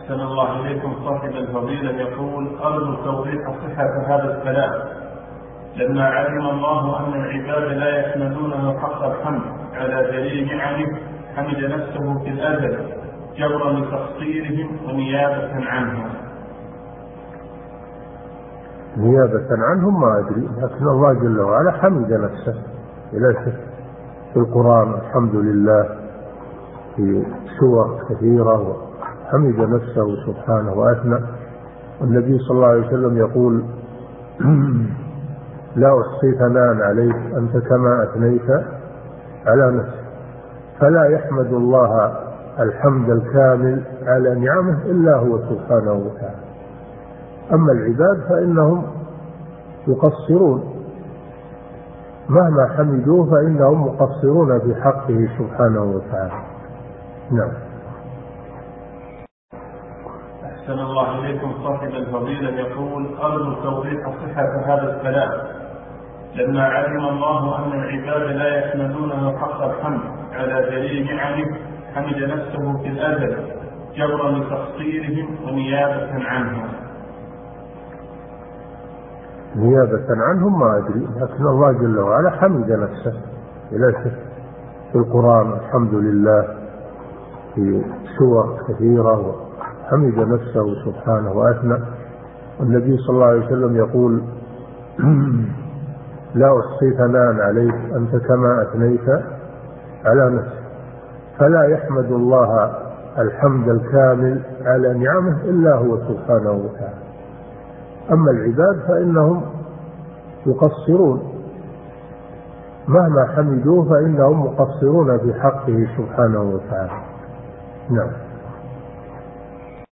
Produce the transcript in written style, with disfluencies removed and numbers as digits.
أحسن الله إليكم. صاحب الفضيلة يقول: أرجو توضيح صحة هذا الكلام، لما علم الله أن العباد لا يحمدونه حق الحمد على دليل نعمه حمد نفسه في الأزل جبرا لتقصيرهم ونيابة عنهم. نيابة عنهم ما أدري، لكن الله جل وعلا حمد نفسه بلا شك في القرآن، الحمد لله في سور كثيرة، حمد نفسه سبحانه وأثنى. والنبي صلى الله عليه وسلم يقول: لا أحصي ثناء عليك أنت كما أثنيت على نفسك. فلا يحمد الله الحمد الكامل على نعمه إلا هو سبحانه وتعالى. أما العباد فإنهم يقصرون، مهما حمدوه فإنهم مقصرون في حقه سبحانه وتعالى. نعم. أحسن الله إليكم. صاحب الفضيلة يقول: أرجو توضيح صحة هذا الكلام، لما علم الله أن العباد لا يحمدونه حق الحمد على دليل نعمه حمد نفسه في الأزل جبرا لتقصيرهم ونيابة عنهم. نيابة عنهم ما أدري، لكن الله جل وعلا حمد نفسه بلا شك في القرآن، الحمد لله في سور كثيرة، حمد نفسه سبحانه وأثنى. والنبي صلى الله عليه وسلم يقول: لا أحصي ثناء عليك أنت كما أثنيت على نفسك. فلا يحمد الله الحمد الكامل على نعمه إلا هو سبحانه وتعالى. أما العباد فإنهم يقصرون، مهما حمدوه فإنهم مقصرون في حقه سبحانه وتعالى. نعم.